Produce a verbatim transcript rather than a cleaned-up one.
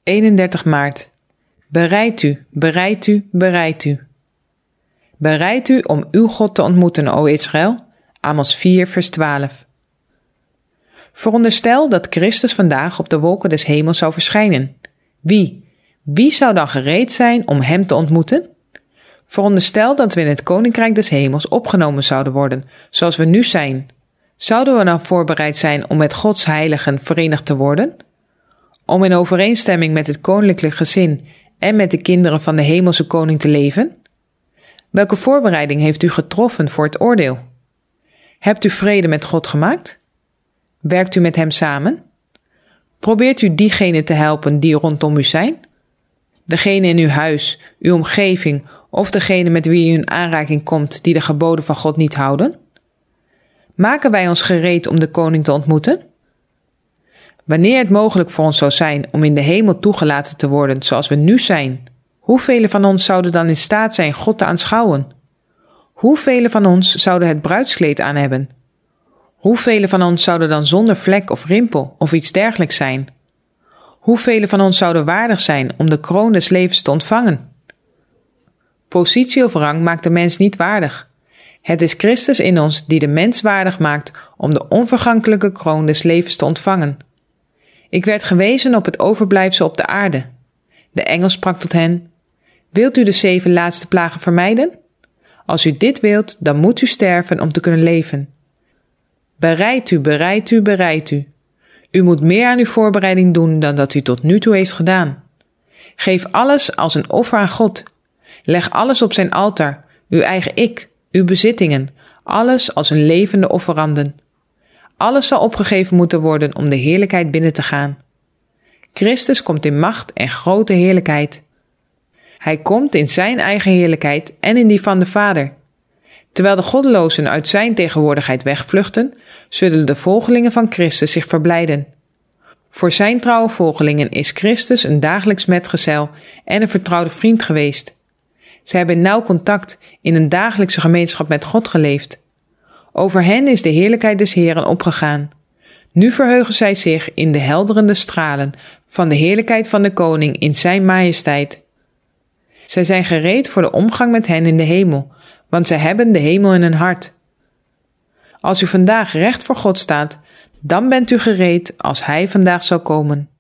eenendertig maart. Bereid u, bereid u, bereid u. Bereid u om uw God te ontmoeten, o Israël. Amos vier, vers twaalf. Veronderstel dat Christus vandaag op de wolken des hemels zou verschijnen. Wie? Wie zou dan gereed zijn om hem te ontmoeten? Veronderstel dat we in het koninkrijk des hemels opgenomen zouden worden, zoals we nu zijn. Zouden we dan voorbereid zijn om met Gods heiligen verenigd te worden? Om in overeenstemming met het koninklijke gezin en met de kinderen van de hemelse koning te leven? Welke voorbereiding heeft u getroffen voor het oordeel? Hebt u vrede met God gemaakt? Werkt u met hem samen? Probeert u diegenen te helpen die rondom u zijn? Degene in uw huis, uw omgeving of degene met wie u in aanraking komt die de geboden van God niet houden? Maken wij ons gereed om de koning te ontmoeten? Wanneer het mogelijk voor ons zou zijn om in de hemel toegelaten te worden zoals we nu zijn, hoeveel van ons zouden dan in staat zijn God te aanschouwen? Hoeveel van ons zouden het bruidskleed aan hebben? Hoeveel van ons zouden dan zonder vlek of rimpel of iets dergelijks zijn? Hoeveel van ons zouden waardig zijn om de kroon des levens te ontvangen? Positie of rang maakt de mens niet waardig. Het is Christus in ons die de mens waardig maakt om de onvergankelijke kroon des levens te ontvangen. Ik werd gewezen op het overblijfsel op de aarde. De engel sprak tot hen: Wilt u de zeven laatste plagen vermijden? Als u dit wilt, dan moet u sterven om te kunnen leven. Bereid u, bereid u, bereid u. U moet meer aan uw voorbereiding doen dan dat u tot nu toe heeft gedaan. Geef alles als een offer aan God. Leg alles op zijn altaar, uw eigen ik, uw bezittingen, alles als een levende offeranden. Alles zal opgegeven moeten worden om de heerlijkheid binnen te gaan. Christus komt in macht en grote heerlijkheid. Hij komt in zijn eigen heerlijkheid en in die van de Vader. Terwijl de goddelozen uit zijn tegenwoordigheid wegvluchten, zullen de volgelingen van Christus zich verblijden. Voor zijn trouwe volgelingen is Christus een dagelijks metgezel en een vertrouwde vriend geweest. Zij hebben in nauw contact in een dagelijkse gemeenschap met God geleefd. Over hen is de heerlijkheid des Heeren opgegaan. Nu verheugen zij zich in de helderende stralen van de heerlijkheid van de koning in zijn majesteit. Zij zijn gereed voor de omgang met hen in de hemel, want zij hebben de hemel in hun hart. Als u vandaag recht voor God staat, dan bent u gereed als hij vandaag zal komen.